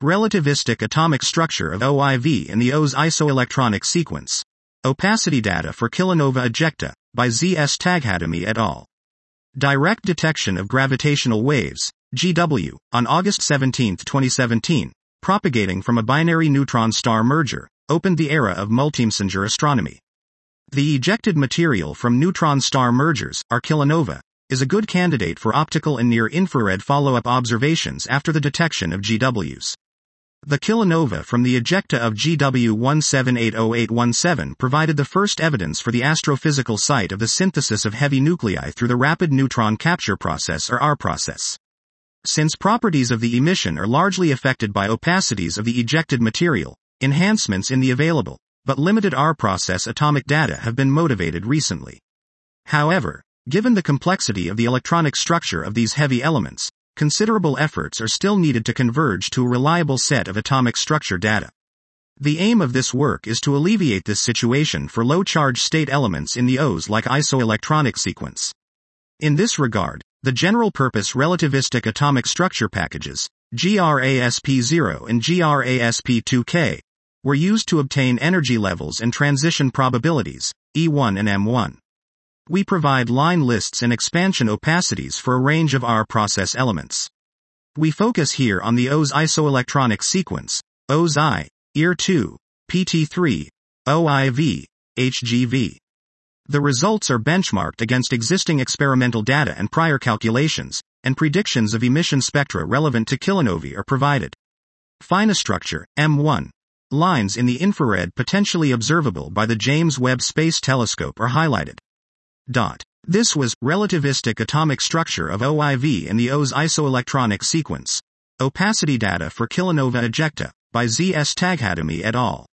Relativistic atomic structure of OIV in the O's isoelectronic sequence. Opacity data for kilonova ejecta, by Z.S. Taghatami et al. Direct detection of gravitational waves, GW, on August 17, 2017, propagating from a binary neutron-star merger, opened the era of multi-messenger astronomy. The ejected material from neutron-star mergers, our kilonova, is a good candidate for optical and near-infrared follow-up observations after the detection of GWs. The kilonova from the ejecta of GW 17800817 provided the first evidence for the astrophysical site of the synthesis of heavy nuclei through the rapid neutron capture process or R process. Since properties of the emission are largely affected by opacities of the ejected material, enhancements in the available, but limited R process atomic data have been motivated recently. However, given the complexity of the electronic structure of these heavy elements, considerable efforts are still needed to converge to a reliable set of atomic structure data. The aim of this work is to alleviate this situation for low-charge state elements in the O's like isoelectronic sequence. In this regard, the general-purpose relativistic atomic structure packages, GRASP0 and GRASP2K, were used to obtain energy levels and transition probabilities, E1 and M1. We provide line lists and expansion opacities for a range of R process elements. We focus here on the O's isoelectronic sequence, O's I, ER2, PT3, OIV, HGV. The results are benchmarked against existing experimental data and prior calculations, and predictions of emission spectra relevant to kilonovae are provided. Finostructure, M1. Lines in the infrared potentially observable by the James Webb Space Telescope are highlighted. This was relativistic atomic structure of OIV in the O's isoelectronic sequence. Opacity data for kilonova ejecta, by Z.S. Taghatami et al.